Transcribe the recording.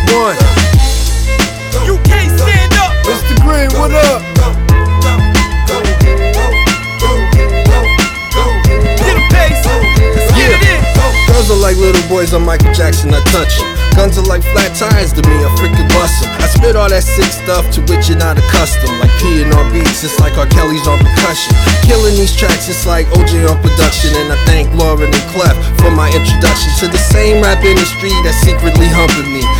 One. You can't stand up. Mr. Green, what up? Get a pace. Let's get it in. Girls are like little boys on Michael Jackson, I touch 'em. Guns are like flat tires to me, I freaking bust 'em. I spit all that sick stuff to which you're not accustomed. Like peeing on beats, it's like R. Kelly's on percussion. Killing these tracks, it's like OJ on production. And I thank Lauren and Clef for my introduction to the same rap industry that's secretly humping me.